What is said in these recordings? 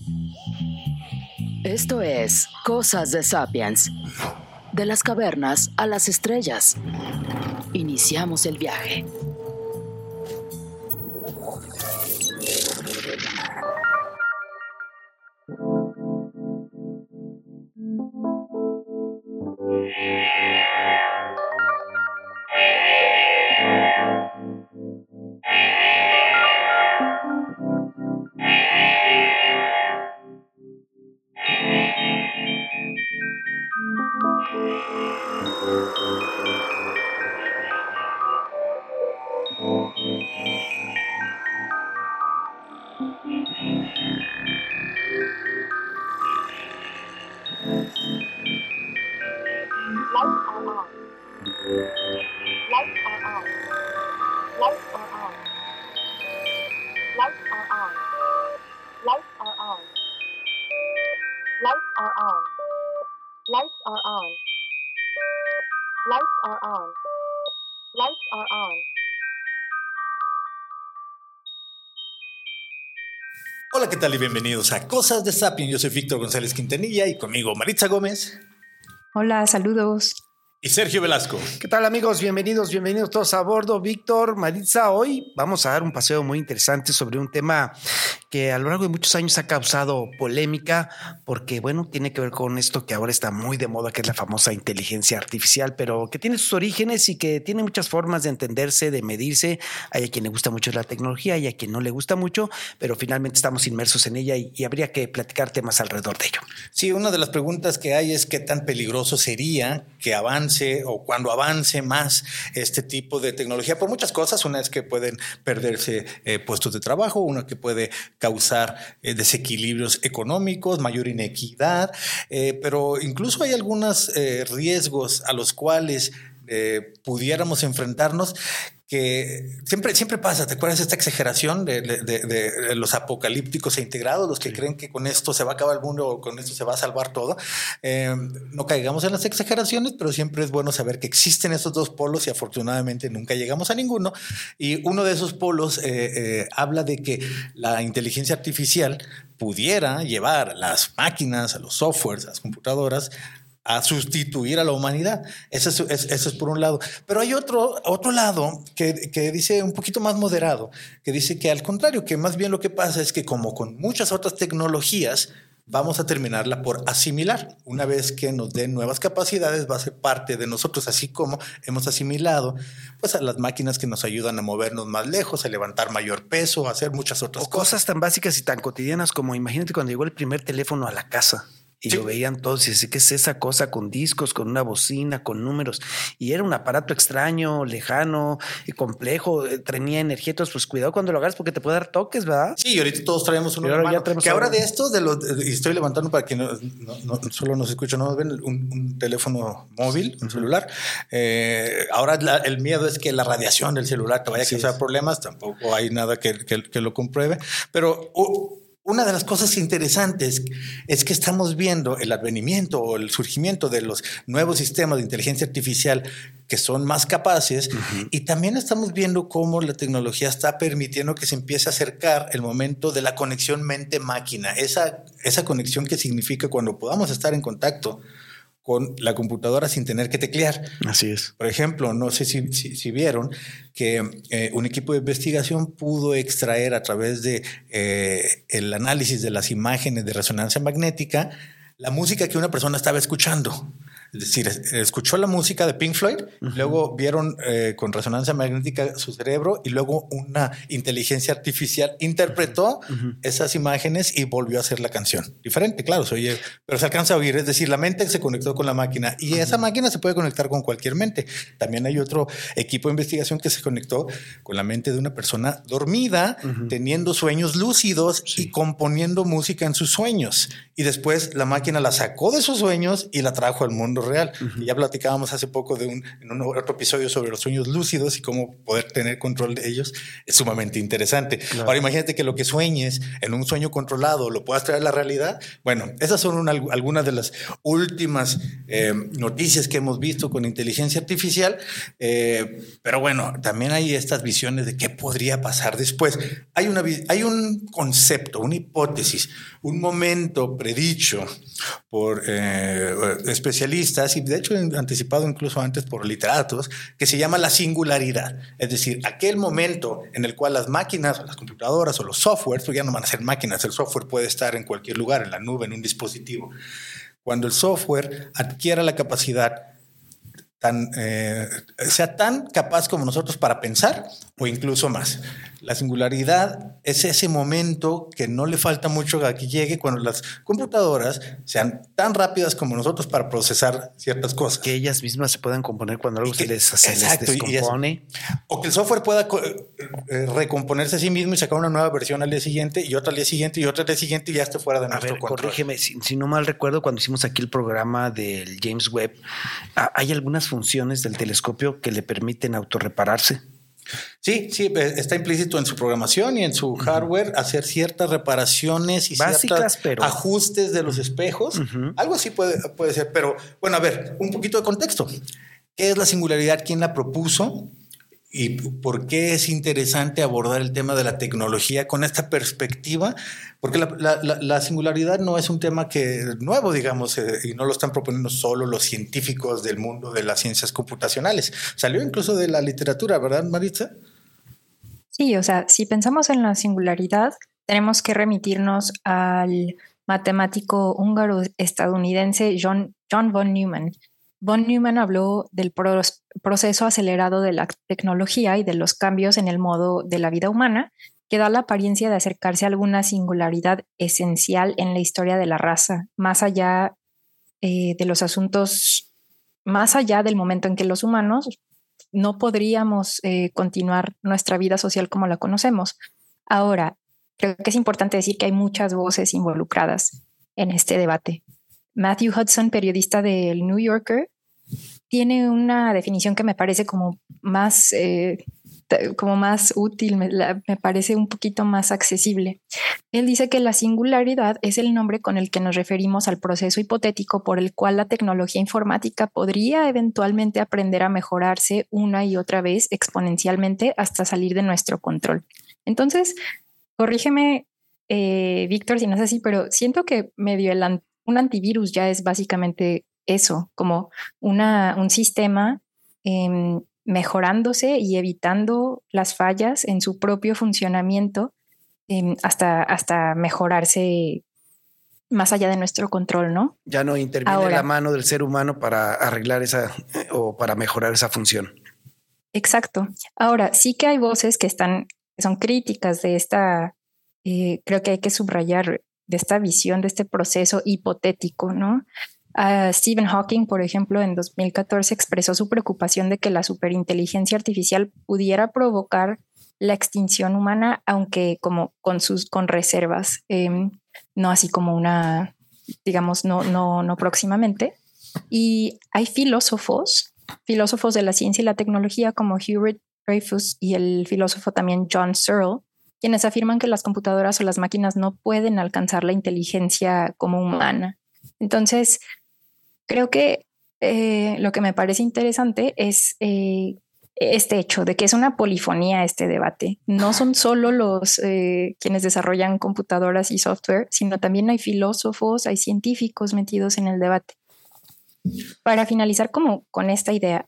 Esto es Cosas de Sapiens. De las cavernas a las estrellas. Iniciamos el viaje. Hola, ¿qué tal? Y bienvenidos a Cosas de Sapiens. Yo soy Víctor González Quintanilla y conmigo Maritza Gómez. Hola, saludos. Y Sergio Velasco. ¿Qué tal, amigos? Bienvenidos todos a bordo. Víctor, Maritza, hoy vamos a dar un paseo muy interesante sobre un tema que a lo largo de muchos años ha causado polémica porque, bueno, tiene que ver con esto que ahora está muy de moda, que es la famosa inteligencia artificial, pero que tiene sus orígenes y que tiene muchas formas de entenderse, de medirse. Hay a quien le gusta mucho la tecnología y a quien no le gusta mucho, pero finalmente estamos inmersos en ella y habría que platicar temas alrededor de ello. Sí, una de las preguntas que hay es qué tan peligroso sería que avance o cuando avance más este tipo de tecnología por muchas cosas. Una es que pueden perderse puestos de trabajo, una que puede causar desequilibrios económicos, mayor inequidad, pero incluso hay algunos riesgos a los cuales pudiéramos enfrentarnos que siempre pasa. ¿Te acuerdas de esta exageración de los apocalípticos e integrados, los que creen que con esto se va a acabar el mundo o con esto se va a salvar todo? No caigamos en las exageraciones, pero siempre es bueno saber que existen esos dos polos y afortunadamente nunca llegamos a ninguno. Y uno de esos polos habla de que la inteligencia artificial pudiera llevar a las máquinas, a los softwares, a las computadoras, a sustituir a la humanidad. Eso es por un lado. Pero hay otro lado que dice un poquito más moderado, que dice que al contrario, que más bien lo que pasa es que como con muchas otras tecnologías, vamos a terminarla por asimilar. Una vez que nos den nuevas capacidades, va a ser parte de nosotros, así como hemos asimilado pues a las máquinas que nos ayudan a movernos más lejos, a levantar mayor peso, a hacer muchas otras cosas tan básicas y tan cotidianas como, imagínate cuando llegó el primer teléfono a la casa. Y sí, lo veían todos y decían, ¿qué es esa cosa con discos, con una bocina, con números? Y era un aparato extraño, lejano y complejo, tenía energía. Entonces, pues cuidado cuando lo hagas porque te puede dar toques, ¿verdad? Sí, y ahorita todos traemos uno. Que ahora de estos, y estoy levantando para que no solo nos escuchen, no ven un teléfono móvil, un celular. Ahora el miedo es que la radiación del celular te vaya a causar problemas. Tampoco hay nada que lo compruebe. Pero una de las cosas interesantes es que estamos viendo el advenimiento o el surgimiento de los nuevos sistemas de inteligencia artificial que son más capaces, y también estamos viendo cómo la tecnología está permitiendo que se empiece a acercar el momento de la conexión mente-máquina, esa conexión que significa cuando podamos estar en contacto con la computadora sin tener que teclear. Así es. Por ejemplo, no sé si vieron que un equipo de investigación pudo extraer a través de el análisis de las imágenes de resonancia magnética la música que una persona estaba escuchando. Es decir, escuchó la música de Pink Floyd, luego vieron con resonancia magnética su cerebro y luego una inteligencia artificial interpretó esas imágenes y volvió a hacer la canción. Diferente, claro, se oye, pero se alcanza a oír. Es decir, la mente se conectó con la máquina y esa máquina se puede conectar con cualquier mente. También hay otro equipo de investigación que se conectó con la mente de una persona dormida, teniendo sueños lúcidos y componiendo música en sus sueños. Y después la máquina la sacó de sus sueños y la trajo al mundo real. Y ya platicábamos hace poco en un otro episodio sobre los sueños lúcidos y cómo poder tener control de ellos. Es sumamente interesante. Claro. Ahora imagínate que lo que sueñes en un sueño controlado lo puedas traer a la realidad. Bueno, esas son algunas de las últimas noticias que hemos visto con inteligencia artificial. Pero bueno, también hay estas visiones de qué podría pasar después. Hay un concepto, una hipótesis, un momento predicho por especialistas y de hecho anticipado incluso antes por literatos, que se llama la singularidad. Es decir, aquel momento en el cual las máquinas, o las computadoras o los softwares, pues ya no van a ser máquinas, el software puede estar en cualquier lugar, en la nube, en un dispositivo. Cuando el software adquiera la capacidad sea tan capaz como nosotros para pensar o incluso más. La singularidad es ese momento que no le falta mucho a que llegue cuando las computadoras sean tan rápidas como nosotros para procesar ciertas cosas. Que ellas mismas se puedan componer cuando algo se les descompone. O que el software pueda recomponerse a sí mismo y sacar una nueva versión al día siguiente y otra al día siguiente y otra al día siguiente y ya esté fuera de nuestro control. Corrígeme, si no mal recuerdo, cuando hicimos aquí el programa del James Webb, hay algunas funciones del telescopio que le permiten autorrepararse. Sí, está implícito en su programación y en su hardware hacer ciertas reparaciones y básicas, ciertos ajustes de los espejos. Algo así puede ser, pero bueno, a ver, un poquito de contexto. ¿Qué es la singularidad? ¿Quién la propuso? ¿Y por qué es interesante abordar el tema de la tecnología con esta perspectiva? Porque la singularidad no es un tema nuevo, digamos, y no lo están proponiendo solo los científicos del mundo de las ciencias computacionales. Salió incluso de la literatura, ¿verdad, Maritza? Sí, o sea, si pensamos en la singularidad, tenemos que remitirnos al matemático húngaro-estadounidense John von Neumann. Von Neumann habló del proceso acelerado de la tecnología y de los cambios en el modo de la vida humana que da la apariencia de acercarse a alguna singularidad esencial en la historia de la raza, más allá de los asuntos, más allá del momento en que los humanos no podríamos continuar nuestra vida social como la conocemos. Ahora, creo que es importante decir que hay muchas voces involucradas en este debate. Matthew Hudson, periodista del New Yorker, tiene una definición que me parece como más útil, me parece un poquito más accesible. Él dice que la singularidad es el nombre con el que nos referimos al proceso hipotético por el cual la tecnología informática podría eventualmente aprender a mejorarse una y otra vez exponencialmente hasta salir de nuestro control. Entonces, corrígeme, Víctor, si no es así, pero siento que un antivirus ya es básicamente eso, como un sistema mejorándose y evitando las fallas en su propio funcionamiento hasta mejorarse más allá de nuestro control, ¿no? Ya no interviene la mano del ser humano para arreglar o para mejorar esa función. Exacto. Ahora, sí que hay voces que son críticas de esta, creo que hay que subrayar, de esta visión, de este proceso hipotético, ¿no? Stephen Hawking, por ejemplo, en 2014 expresó su preocupación de que la superinteligencia artificial pudiera provocar la extinción humana, aunque como con reservas, no así como digamos, no próximamente. Y hay filósofos de la ciencia y la tecnología como Hubert Dreyfus y el filósofo también John Searle, quienes afirman que las computadoras o las máquinas no pueden alcanzar la inteligencia como humana. Entonces, creo que lo que me parece interesante es este hecho de que es una polifonía este debate. No son solo los quienes desarrollan computadoras y software, sino también hay filósofos, hay científicos metidos en el debate. Para finalizar con esta idea,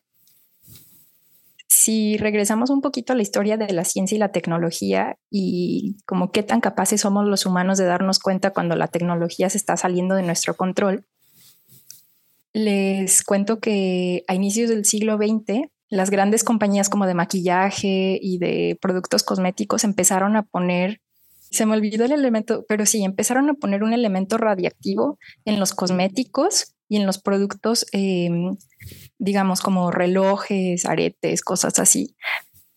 si regresamos un poquito a la historia de la ciencia y la tecnología y como qué tan capaces somos los humanos de darnos cuenta cuando la tecnología se está saliendo de nuestro control, les cuento que a inicios del siglo XX, las grandes compañías como de maquillaje y de productos cosméticos empezaron a poner, se me olvidó el elemento, pero sí, empezaron a poner un elemento radiactivo en los cosméticos y en los productos, digamos, como relojes, aretes, cosas así.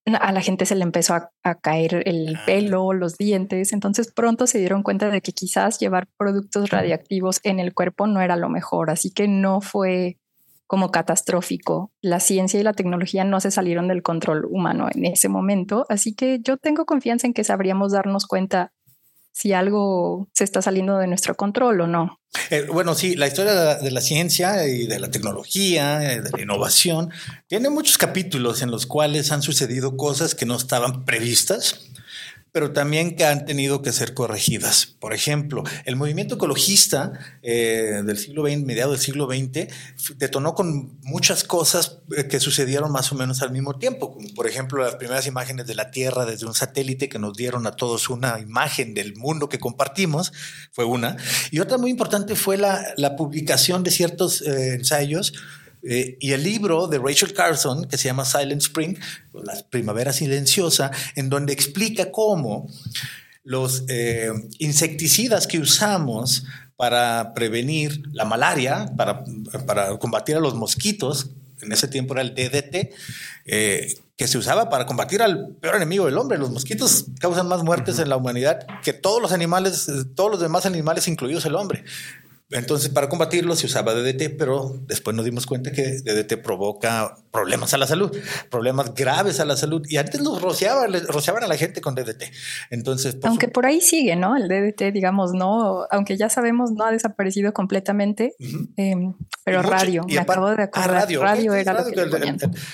a la gente se le empezó a caer el pelo, los dientes. Entonces pronto se dieron cuenta de que quizás llevar productos radiactivos en el cuerpo no era lo mejor. Así que no fue como catastrófico. La ciencia y la tecnología no se salieron del control humano en ese momento. Así que yo tengo confianza en que sabríamos darnos cuenta si algo se está saliendo de nuestro control o no. Bueno, sí, la historia de la ciencia y de la tecnología, de la innovación, tiene muchos capítulos en los cuales han sucedido cosas que no estaban previstas, pero también que han tenido que ser corregidas. Por ejemplo, el movimiento ecologista del siglo XX, mediados del siglo XX, detonó con muchas cosas que sucedieron más o menos al mismo tiempo, como por ejemplo las primeras imágenes de la Tierra desde un satélite que nos dieron a todos una imagen del mundo que compartimos, fue una. Y otra muy importante fue la publicación de ciertos ensayos y el libro de Rachel Carson, que se llama Silent Spring, la primavera silenciosa, en donde explica cómo los insecticidas que usamos para prevenir la malaria, para combatir a los mosquitos, en ese tiempo era el DDT, que se usaba para combatir al peor enemigo del hombre. Los mosquitos causan más muertes en la humanidad que todos los animales, todos los demás animales, incluidos el hombre. Entonces, para combatirlo se usaba DDT, pero después nos dimos cuenta que DDT provoca problemas a la salud, problemas graves a la salud. Y antes los rociaban a la gente con DDT. Entonces, aunque por ahí sigue, ¿no? El DDT, digamos, no, aunque ya sabemos, no ha desaparecido completamente, pero radio, me acabo de acordar. Radio era lo que ponían.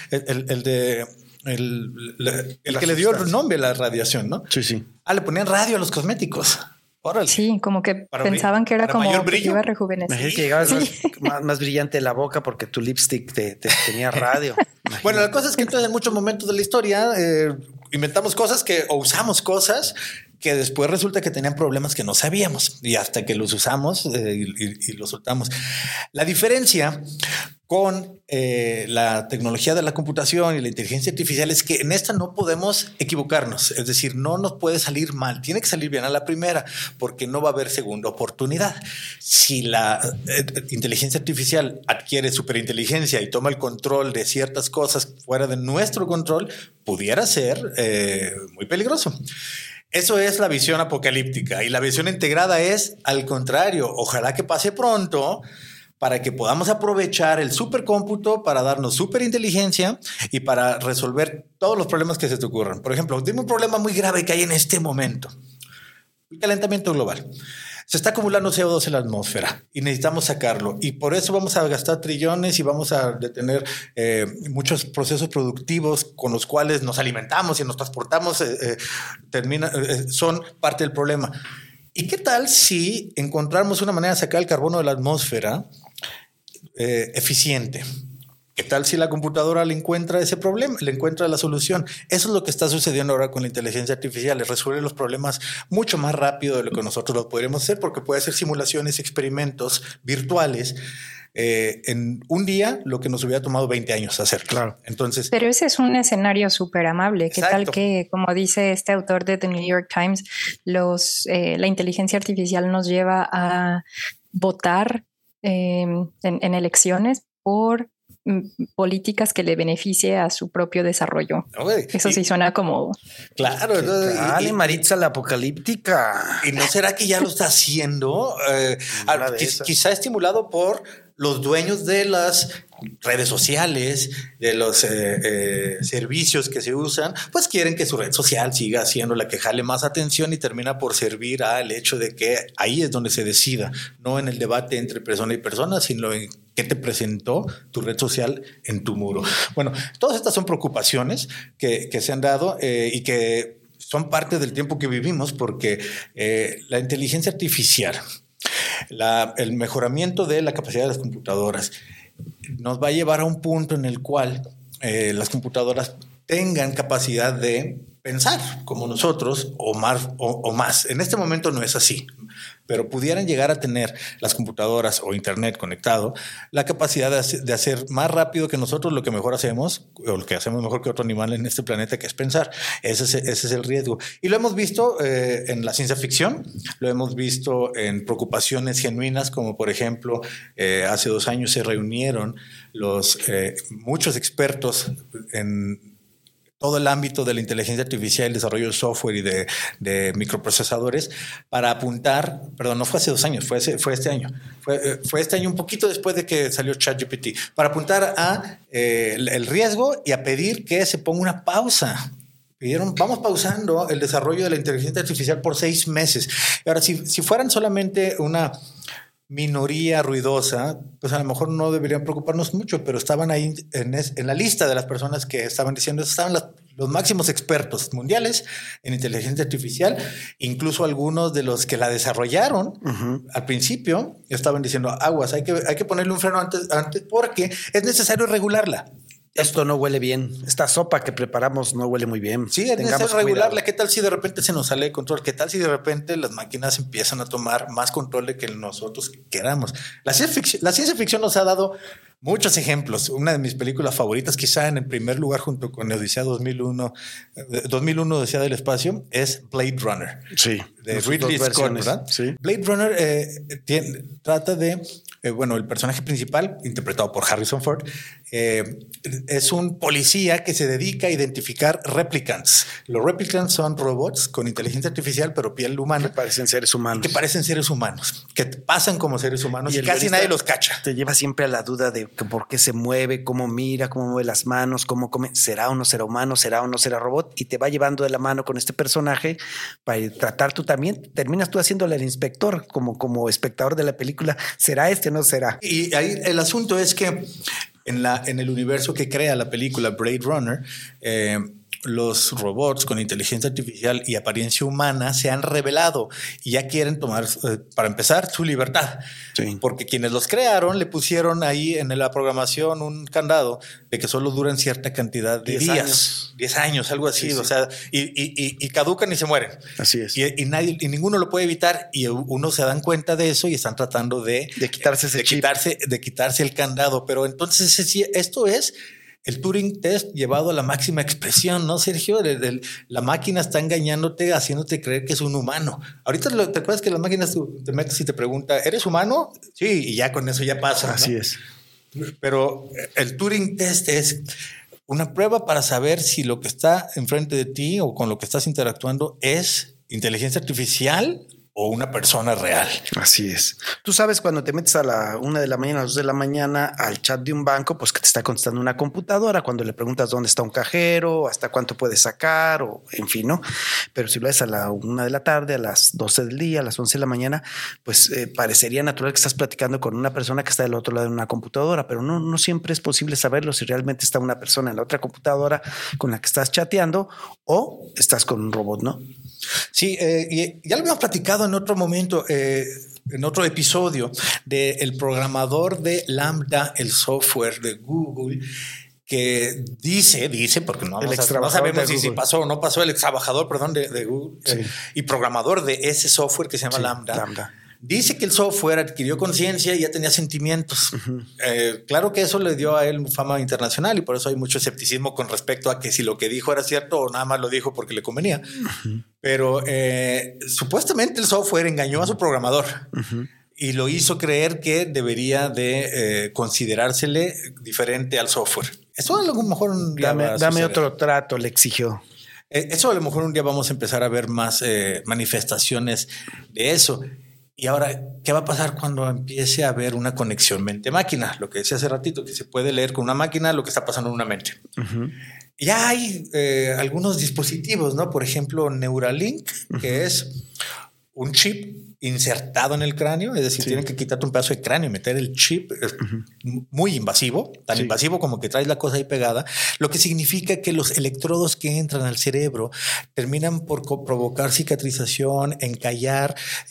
El que le dio el nombre a la radiación, ¿no? Sí, sí. Le ponían radio a los cosméticos. Órale. Sí, como que pensaban que era como que iba a rejuvenecer. Imagínate que llegabas más brillante la boca porque tu lipstick te tenía radio. Bueno, la cosa es que entonces en muchos momentos de la historia inventamos cosas o usamos cosas que después resulta que tenían problemas que no sabíamos y hasta que los usamos y los soltamos. La diferencia con la tecnología de la computación y la inteligencia artificial es que en esta no podemos equivocarnos, es decir, no nos puede salir mal, tiene que salir bien a la primera porque no va a haber segunda oportunidad. Si la inteligencia artificial adquiere superinteligencia y toma el control de ciertas cosas fuera de nuestro control, pudiera ser muy peligroso. Eso es la visión apocalíptica y la visión integrada es al contrario. Ojalá que pase pronto para que podamos aprovechar el supercómputo para darnos superinteligencia y para resolver todos los problemas que se te ocurran. Por ejemplo, tengo un problema muy grave que hay en este momento. El calentamiento global. Se está acumulando CO2 en la atmósfera y necesitamos sacarlo. Y por eso vamos a gastar trillones y vamos a detener muchos procesos productivos con los cuales nos alimentamos y nos transportamos, son parte del problema. ¿Y qué tal si encontramos una manera de sacar el carbono de la atmósfera eficiente? ¿Qué tal si la computadora le encuentra ese problema, le encuentra la solución? Eso es lo que está sucediendo ahora con la inteligencia artificial. Le resuelve los problemas mucho más rápido de lo que nosotros lo podríamos hacer porque puede hacer simulaciones, experimentos virtuales en un día lo que nos hubiera tomado 20 años hacer. Claro. Entonces, pero ese es un escenario súper amable. ¿Qué tal que, como dice este autor de The New York Times, la inteligencia artificial nos lleva a votar en elecciones por políticas que le beneficie a su propio desarrollo? Eso sí suena como... Claro. Dale, Maritza, la apocalíptica. ¿Y no será que ya lo está haciendo? Quizá estimulado por los dueños de las redes sociales, de los servicios que se usan, pues quieren que su red social siga siendo la que jale más atención y termina por servir al hecho de que ahí es donde se decida, no en el debate entre persona y persona, sino en qué te presentó tu red social en tu muro. Bueno, todas estas son preocupaciones que se han dado y que son parte del tiempo que vivimos porque la inteligencia artificial, el mejoramiento de la capacidad de las computadoras nos va a llevar a un punto en el cual las computadoras tengan capacidad de pensar como nosotros o más. En este momento no es así, pero pudieran llegar a tener las computadoras o internet conectado la capacidad de hacer más rápido que nosotros lo que mejor hacemos o lo que hacemos mejor que otro animal en este planeta, que es pensar. Ese es el riesgo. Y lo hemos visto en la ciencia ficción, lo hemos visto en preocupaciones genuinas, como por ejemplo, hace 2 años se reunieron muchos expertos en todo el ámbito de la inteligencia artificial, el desarrollo de software y de microprocesadores para apuntar, perdón, no fue hace 2 años, fue este año. Fue este año un poquito después de que salió ChatGPT, para apuntar a el riesgo y a pedir que se ponga una pausa. Pidieron, vamos pausando el desarrollo de la inteligencia artificial por 6 meses. Ahora, si fueran solamente una minoría ruidosa, pues a lo mejor no deberían preocuparnos mucho, pero estaban ahí en la lista de las personas que estaban diciendo, estaban los máximos expertos mundiales en inteligencia artificial, incluso algunos de los que la desarrollaron al principio estaban diciendo, aguas, hay que ponerle un freno antes porque es necesario regularla. Esto no huele bien. Esta sopa que preparamos no huele muy bien. Sí, es necesario regularla. ¿Qué tal si de repente se nos sale de control? ¿Qué tal si de repente las máquinas empiezan a tomar más control de que nosotros queramos? La ciencia ficción nos ha dado muchos ejemplos. Una de mis películas favoritas, quizá en el primer lugar junto con Odisea 2001 Odisea del Espacio, es Blade Runner. Sí. De Ridley Scott, ¿verdad? Sí. Blade Runner trata de... el personaje principal, interpretado por Harrison Ford, es un policía que se dedica a identificar replicants. Los replicants son robots con inteligencia artificial, pero piel humana. Que parecen seres humanos. Que pasan como seres humanos y casi nadie los cacha. Te lleva siempre a la duda de por qué se mueve, cómo mira, cómo mueve las manos, cómo come. ¿Será o no será humano? ¿Será o no será robot? Y te va llevando de la mano con este personaje para tratar tú también. Terminas tú haciéndole al inspector como espectador de la película. ¿Será este o no será? Y ahí el asunto es que en el universo que crea la película Blade Runner, los robots con inteligencia artificial y apariencia humana se han revelado y ya quieren tomar, para empezar, su libertad. Sí. Porque quienes los crearon le pusieron ahí en la programación un candado de que solo duran cierta cantidad de 10 años, algo así. Sí. O sea, y caducan y se mueren. Así es. Y ninguno lo puede evitar y uno se dan cuenta de eso y están tratando de quitarse ese chip. De quitarse el candado. Pero entonces esto es el Turing Test llevado a la máxima expresión, ¿no, Sergio? La máquina está engañándote, haciéndote creer que es un humano. Ahorita te acuerdas que las máquinas te metes y te pregunta, ¿eres humano? Sí, y ya con eso ya pasa. Así ¿no? es. Pero el Turing Test es una prueba para saber si lo que está enfrente de ti o con lo que estás interactuando es inteligencia artificial o una persona real. Así es. Tú sabes, cuando te metes a la 1 de la mañana, a las 2 de la mañana al chat de un banco, pues que te está contestando una computadora, cuando le preguntas dónde está un cajero, hasta cuánto puedes sacar, o en fin, ¿no? Pero si lo haces a la 1 de la tarde, a las 12 del día, a las 11 de la mañana, pues parecería natural que estás platicando con una persona que está del otro lado de una computadora, pero no siempre es posible saberlo si realmente está una persona en la otra computadora con la que estás chateando o estás con un robot, ¿no? Sí, y ya lo habíamos platicado en otro momento, en otro episodio, del programador de Lambda, el software de Google, que dice, porque no sabemos si pasó o no pasó, el ex trabajador, perdón, de Google, sí. Y programador de ese software que se llama Lambda. Dice que el software adquirió conciencia y ya tenía sentimientos. Claro que eso le dio a él fama internacional y por eso hay mucho escepticismo con respecto a que si lo que dijo era cierto o nada más lo dijo porque le convenía. Pero supuestamente el software engañó a su programador y lo hizo creer que debería de considerársele diferente al software. Eso a lo mejor un día dame otro trato, le exigió. Eso a lo mejor un día vamos a empezar a ver más manifestaciones de eso. Y ahora, ¿qué va a pasar cuando empiece a haber una conexión mente-máquina? Lo que decía hace ratito, que se puede leer con una máquina lo que está pasando en una mente. Ya hay algunos dispositivos, ¿no? Por ejemplo, Neuralink, que es un chip insertado en el cráneo, es decir, tienen que quitarte un pedazo de cráneo y meter el chip. Es muy invasivo, tan invasivo como que traes la cosa ahí pegada, lo que significa que los electrodos que entran al cerebro terminan por provocar cicatrización, encallar,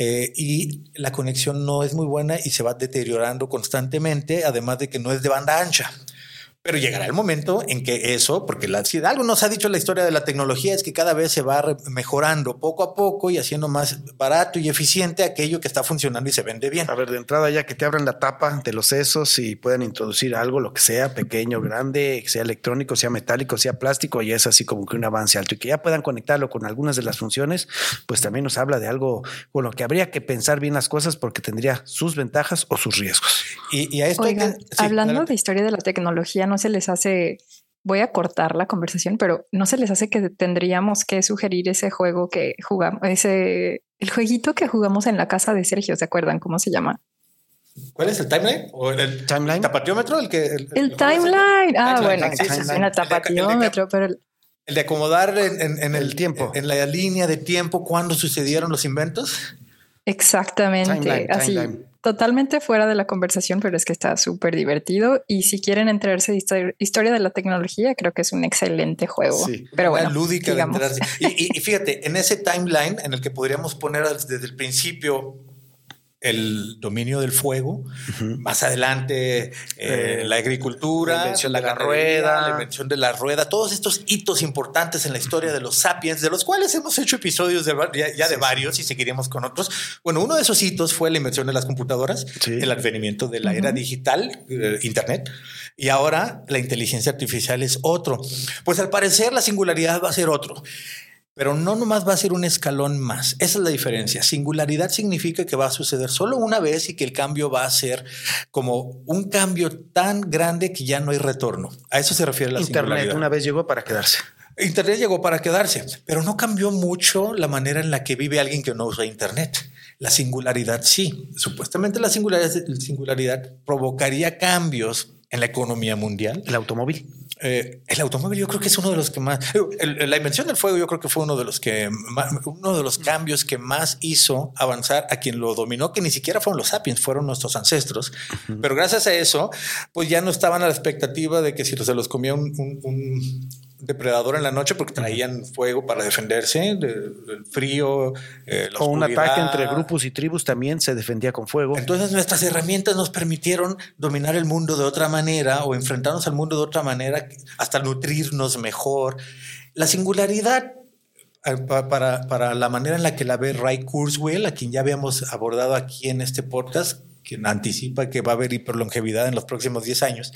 y la conexión no es muy buena y se va deteriorando constantemente, además de que no es de banda ancha. Pero llegará el momento en que eso, porque si algo nos ha dicho la historia de la tecnología, es que cada vez se va mejorando poco a poco y haciendo más barato y eficiente aquello que está funcionando y se vende bien. A ver, de entrada ya que te abran la tapa de los sesos y puedan introducir algo, lo que sea, pequeño, grande, sea electrónico, sea metálico, sea plástico, y es así como que un avance alto. Y que ya puedan conectarlo con algunas de las funciones, pues también nos habla de algo con lo que habría que pensar bien las cosas porque tendría sus ventajas o sus riesgos. Y a esto hablando de historia de la tecnología, ¿no se les hace voy a cortar la conversación, pero ¿no se les hace que tendríamos que sugerir ese juego que jugamos, el jueguito que jugamos en la casa de Sergio? ¿Se acuerdan cómo se llama? ¿Cuál es el timeline? ¿O el timeline? ¿Tapatíómetro? El timeline. Bueno, el tapatíómetro, pero el de acomodar en el tiempo, en la línea de tiempo cuando sucedieron los inventos. Exactamente, así. Totalmente fuera de la conversación, pero es que está súper divertido. Y si quieren enterarse de historia de la tecnología, creo que es un excelente juego. Sí, pero bueno, lúdica de enterarse. Y fíjate, en ese timeline en el que podríamos poner desde el principio el dominio del fuego, más adelante la agricultura, la invención de la rueda, la invención de la rueda, todos estos hitos importantes en la historia de los sapiens, de los cuales hemos hecho episodios de varios y seguiremos con otros. Bueno, uno de esos hitos fue la invención de las computadoras, el advenimiento de la era digital, Internet, y ahora la inteligencia artificial es otro. Pues al parecer la singularidad va a ser otro. Pero no nomás va a ser un escalón más. Esa es la diferencia. Singularidad significa que va a suceder solo una vez y que el cambio va a ser como un cambio tan grande que ya no hay retorno. A eso se refiere la singularidad. Internet una vez llegó para quedarse. Internet llegó para quedarse, pero no cambió mucho la manera en la que vive alguien que no usa Internet. La singularidad sí. Supuestamente la singularidad provocaría cambios en la economía mundial. El automóvil. El automóvil yo creo que es uno de los que más... la invención del fuego yo creo que fue uno de los cambios que más hizo avanzar a quien lo dominó, que ni siquiera fueron los sapiens, fueron nuestros ancestros. Pero gracias a eso, pues ya no estaban a la expectativa de que si se los comía un depredador en la noche, porque traían fuego para defenderse del frío, la o un ataque entre grupos y tribus también se defendía con fuego. Entonces nuestras herramientas nos permitieron dominar el mundo de otra manera o enfrentarnos al mundo de otra manera, hasta nutrirnos mejor. La singularidad, para la manera en la que la ve Ray Kurzweil, a quien ya habíamos abordado aquí en este podcast, quien anticipa que va a haber hiperlongevidad en los próximos 10 años,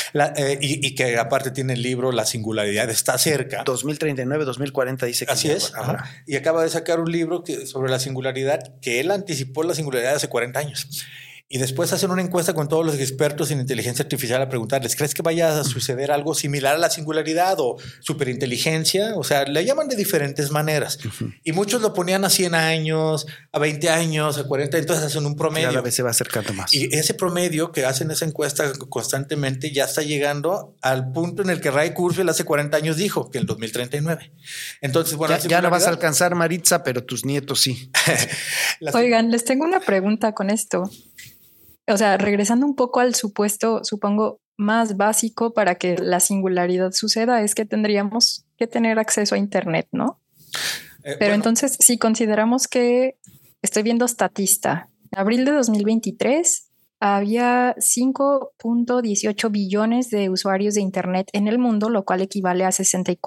y que aparte tiene el libro La singularidad está cerca. 2039, 2040 dice que así es. Y acaba de sacar un libro sobre la singularidad, que él anticipó la singularidad hace 40 años. Y después hacen una encuesta con todos los expertos en inteligencia artificial a preguntarles, ¿crees que vaya a suceder algo similar a la singularidad o superinteligencia? O sea, le llaman de diferentes maneras. Y muchos lo ponían a 100 años, a 20 años, a 40, entonces hacen un promedio. Cada vez se va acercando más. Y ese promedio que hacen esa encuesta constantemente ya está llegando al punto en el que Ray Kurzweil hace 40 años dijo, que en el 2039. Entonces, bueno, ya no vas a alcanzar, Maritza, pero tus nietos sí. Oigan, les tengo una pregunta con esto. O sea, regresando un poco al supuesto, supongo, más básico para que la singularidad suceda, es que tendríamos que tener acceso a Internet, ¿no? Pero entonces, si consideramos que, estoy viendo Statista, en abril de 2023 había 5.18 billones de usuarios de Internet en el mundo, lo cual equivale a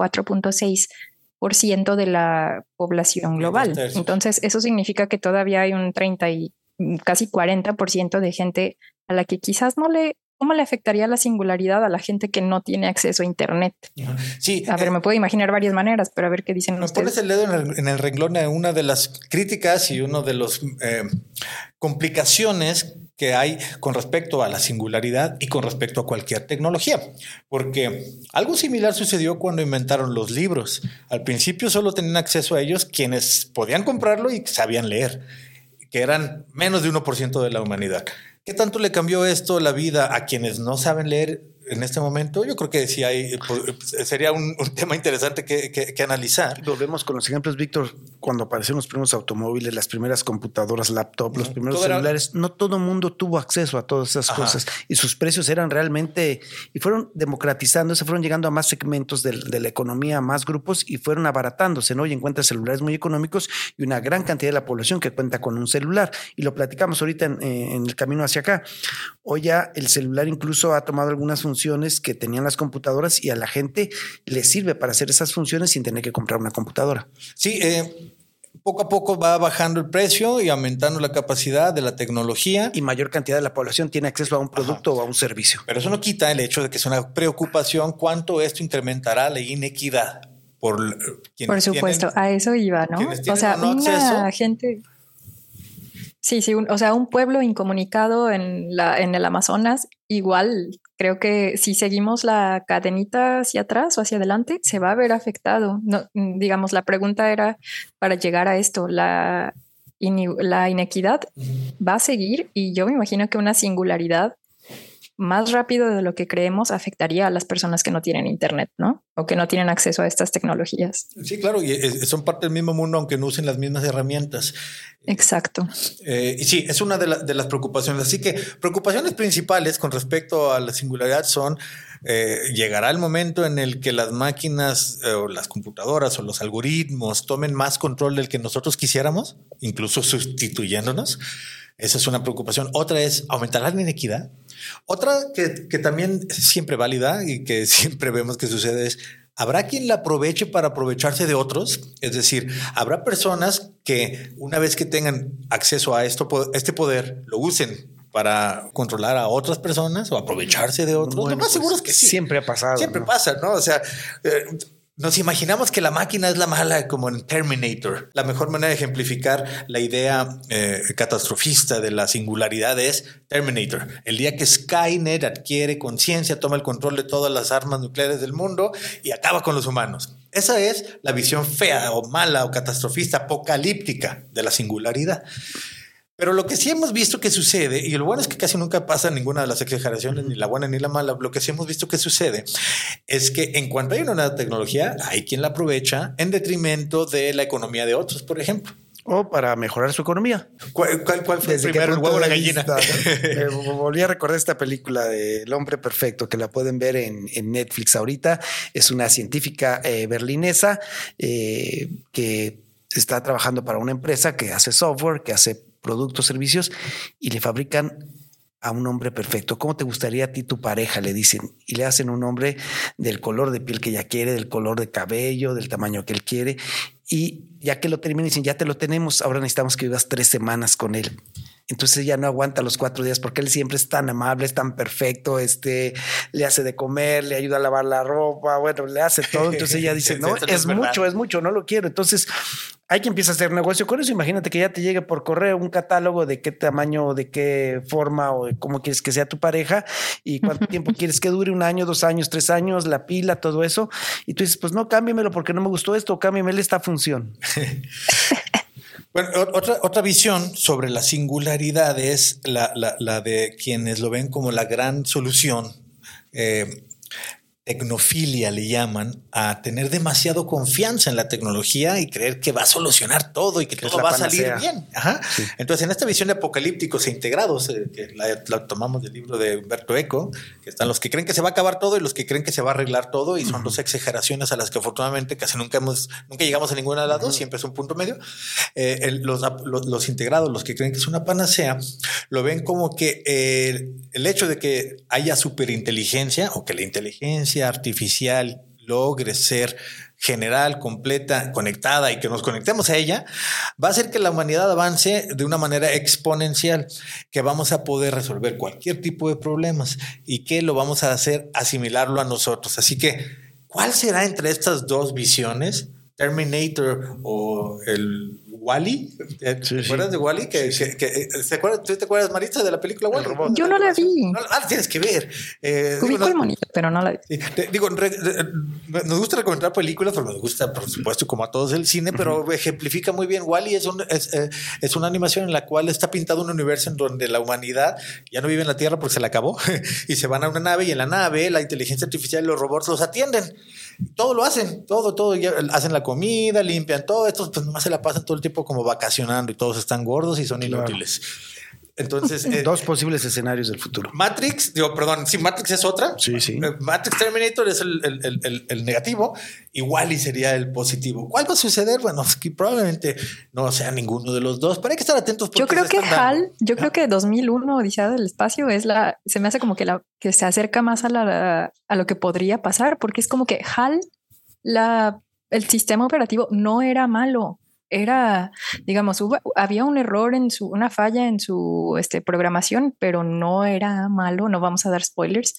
64.6% de la población global. Entonces, eso significa que todavía hay un 30 y casi 40% de gente a la que quizás ¿cómo le afectaría la singularidad a la gente que no tiene acceso a Internet? Sí. A ver, me puedo imaginar varias maneras, pero a ver qué dicen ustedes. Pones el dedo en el renglón de una de las críticas y una de las complicaciones que hay con respecto a la singularidad y con respecto a cualquier tecnología. Porque algo similar sucedió cuando inventaron los libros. Al principio solo tenían acceso a ellos quienes podían comprarlo y sabían leer, que eran menos de 1% de la humanidad. ¿Qué tanto le cambió esto la vida a quienes no saben leer en este momento? Yo creo que sí sería un tema interesante que analizar. Volvemos con los ejemplos, Víctor. Cuando aparecieron los primeros automóviles, las primeras computadoras, laptop, los primeros celulares, no todo el mundo tuvo acceso a todas esas cosas y sus precios eran realmente, y fueron democratizándose, fueron llegando a más segmentos de la economía, a más grupos y fueron abaratándose, ¿no? Y encuentras celulares muy económicos y una gran cantidad de la población que cuenta con un celular. Y lo platicamos ahorita en el camino hacia acá. Hoy ya el celular incluso ha tomado algunas funciones que tenían las computadoras y a la gente le sirve para hacer esas funciones sin tener que comprar una computadora. Sí, poco a poco va bajando el precio y aumentando la capacidad de la tecnología. Y mayor cantidad de la población tiene acceso a un producto o a un servicio. Pero eso no quita el hecho de que es una preocupación cuánto esto incrementará la inequidad. Por supuesto, a eso iba, ¿no? O sea, una gente... Sí, sí, o sea, un pueblo incomunicado en el Amazonas, igual creo que si seguimos la cadenita hacia atrás o hacia adelante, se va a ver afectado. No, digamos, la pregunta era para llegar a esto, la inequidad va a seguir y yo me imagino que una singularidad más rápido de lo que creemos afectaría a las personas que no tienen internet, ¿no? O que no tienen acceso a estas tecnologías. Sí, claro, y son parte del mismo mundo aunque no usen las mismas herramientas. Exacto. Y sí, es una de las preocupaciones. Así que preocupaciones principales con respecto a la singularidad son llegará el momento en el que las máquinas o las computadoras o los algoritmos tomen más control del que nosotros quisiéramos, incluso sustituyéndonos. Esa es una preocupación. Otra es aumentar la inequidad. Otra que también es siempre válida y que siempre vemos que sucede es habrá quien la aproveche para aprovecharse de otros. Es decir, habrá personas que una vez que tengan acceso a este poder lo usen para controlar a otras personas o aprovecharse de otros. Bueno, lo más seguro es que sí. Siempre ha pasado. Siempre pasa, ¿no? O sea, nos imaginamos que la máquina es la mala, como en Terminator. La mejor manera de ejemplificar la idea catastrofista de la singularidad es Terminator. El día que Skynet adquiere conciencia, toma el control de todas las armas nucleares del mundo y acaba con los humanos. Esa es la visión fea o mala o catastrofista, apocalíptica de la singularidad. Pero lo que sí hemos visto que sucede, y lo bueno es que casi nunca pasa ninguna de las exageraciones, ni la buena ni la mala, lo que sí hemos visto que sucede es que en cuanto hay una nueva tecnología, hay quien la aprovecha en detrimento de la economía de otros, por ejemplo. O para mejorar su economía. ¿Cuál fue el primero, el huevo o la gallina? Volví a recordar esta película de El hombre perfecto, que la pueden ver en Netflix ahorita. Es una científica berlinesa que está trabajando para una empresa que hace software, que hace productos, servicios, y le fabrican a un hombre perfecto. ¿Cómo te gustaría a ti tu pareja? Le dicen, y le hacen un hombre del color de piel que ella quiere, del color de cabello, del tamaño que él quiere. Y ya que lo terminan, dicen, ya te lo tenemos, ahora necesitamos que vivas 3 semanas con él. Entonces ella no aguanta los 4 días porque él siempre es tan amable, es tan perfecto, le hace de comer, le ayuda a lavar la ropa, bueno, le hace todo. Entonces ella dice, no, es mucho, no lo quiero. Entonces hay que empieza a hacer negocio con eso. Imagínate que ya te llegue por correo un catálogo de qué tamaño, de qué forma o de cómo quieres que sea tu pareja y cuánto tiempo quieres que dure, 1 año, 2 años, 3 años, la pila, todo eso. Y tú dices, pues no, cámbiamelo porque no me gustó esto, cámbiamelo esta función. Bueno, otra visión sobre la singularidad es la de quienes lo ven como la gran solución. Tecnofilia le llaman a tener demasiado confianza en la tecnología y creer que va a solucionar todo y que todo va a salir bien. Ajá. Sí. Entonces, en esta visión de apocalípticos e integrados, que la tomamos del libro de Humberto Eco, que están los que creen que se va a acabar todo y los que creen que se va a arreglar todo, y son dos exageraciones a las que afortunadamente casi nunca llegamos a ninguna de las dos, siempre es un punto medio. Los integrados, los que creen que es una panacea, lo ven como que el hecho de que haya superinteligencia o que la inteligencia artificial logre ser general, completa, conectada y que nos conectemos a ella, va a hacer que la humanidad avance de una manera exponencial, que vamos a poder resolver cualquier tipo de problemas y que lo vamos a hacer asimilarlo a nosotros. Así que, ¿cuál será entre estas dos visiones? Terminator o el Wall-E. ¿Te acuerdas de Wall-E? ¿Tú te acuerdas, Maritza, de la película Wall-E? Yo no la vi. Tienes que ver. Ubico el monito, pero no la vi. Nos gusta recomendar películas, pero nos gusta, por supuesto, como a todos el cine, pero ejemplifica muy bien. Wall-E es una animación en la cual está pintado un universo en donde la humanidad ya no vive en la Tierra porque se la acabó y se van a una nave y en la nave la inteligencia artificial y los robots los atienden. Todo lo hacen, todo, ya hacen la comida, limpian todo. Estos pues nomás se la pasan todo el tiempo como vacacionando y todos están gordos y son inútiles. Entonces, dos posibles escenarios del futuro. Matrix es otra. Sí. Matrix Terminator es el negativo, y Wall-E sería el positivo. ¿Cuál va a suceder? Bueno, es que probablemente no sea ninguno de los dos, pero hay que estar atentos. Yo creo que creo que 2001 Odisea del Espacio se me hace como que se acerca más a lo que podría pasar, porque es como que HAL, el sistema operativo no era malo. Era, digamos, había un error una falla en su programación, pero no era malo. No vamos a dar spoilers.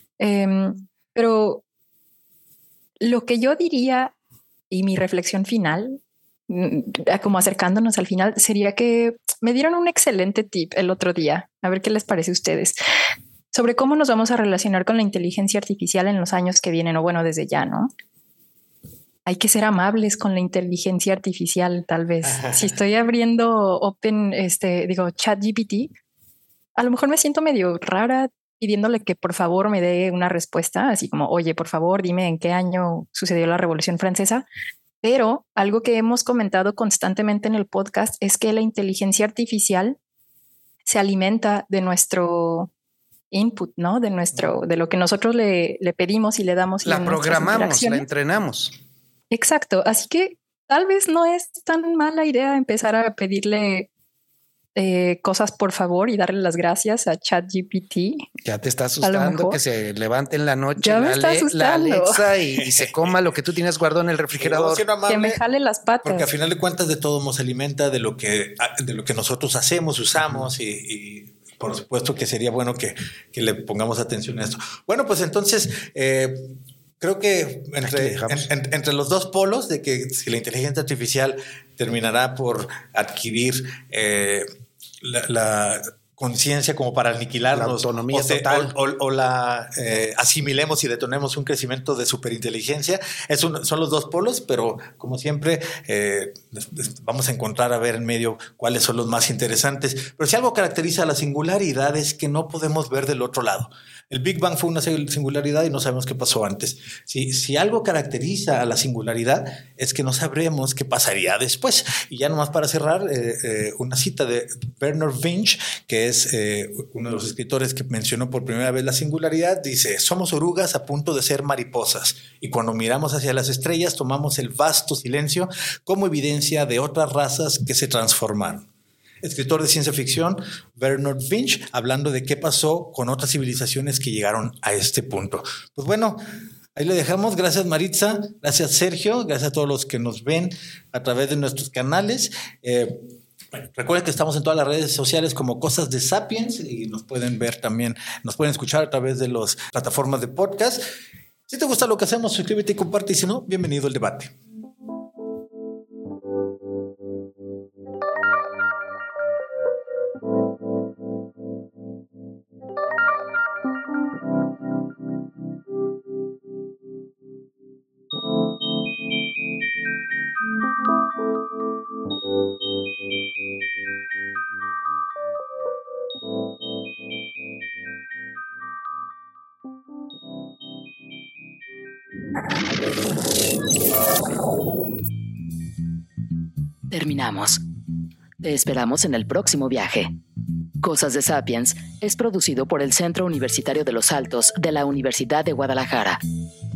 Pero lo que yo diría y mi reflexión final, como acercándonos al final, sería que me dieron un excelente tip el otro día. A ver qué les parece a ustedes sobre cómo nos vamos a relacionar con la inteligencia artificial en los años que vienen, o bueno, desde ya, ¿no? Hay que ser amables con la inteligencia artificial, tal vez. Si estoy abriendo ChatGPT, a lo mejor me siento medio rara pidiéndole que por favor me dé una respuesta, así como, oye, por favor, dime en qué año sucedió la Revolución Francesa. Pero algo que hemos comentado constantemente en el podcast es que la inteligencia artificial se alimenta de nuestro input, ¿no? De lo que nosotros le pedimos y le damos. La programamos, la entrenamos. Exacto. Así que tal vez no es tan mala idea empezar a pedirle cosas por favor y darle las gracias a ChatGPT. Ya te está asustando que se levante en la noche ya me está la Alexa y se coma lo que tú tienes guardado en el refrigerador. Que me jale las patas. Porque a final de cuentas de todo nos alimenta de lo que nosotros hacemos, usamos y por supuesto que sería bueno que le pongamos atención a esto. Bueno, pues entonces creo que entre los dos polos de que si la inteligencia artificial terminará por adquirir la conciencia como para aniquilarnos, la autonomía total, o la asimilemos y detonemos un crecimiento de superinteligencia, son los dos polos, pero como siempre vamos a encontrar a ver en medio cuáles son los más interesantes. Pero si algo caracteriza a la singularidad es que no podemos ver del otro lado. El Big Bang fue una singularidad y no sabemos qué pasó antes. Si algo caracteriza a la singularidad es que no sabremos qué pasaría después. Y ya nomás para cerrar, una cita de Bernard Winch, que es uno de los escritores que mencionó por primera vez la singularidad, dice: somos orugas a punto de ser mariposas y cuando miramos hacia las estrellas tomamos el vasto silencio como evidencia de otras razas que se transformaron. Escritor de ciencia ficción, Bernard Winch, hablando de qué pasó con otras civilizaciones que llegaron a este punto. Pues bueno, ahí le dejamos. Gracias, Maritza. Gracias, Sergio. Gracias a todos los que nos ven a través de nuestros canales. Recuerden que estamos en todas las redes sociales como Cosas de Sapiens y nos pueden ver también, nos pueden escuchar a través de las plataformas de podcast. Si te gusta lo que hacemos, suscríbete y comparte. Y si no, bienvenido al debate. Terminamos. Te esperamos en el próximo viaje. Cosas de Sapiens es producido por el Centro Universitario de los Altos de la Universidad de Guadalajara.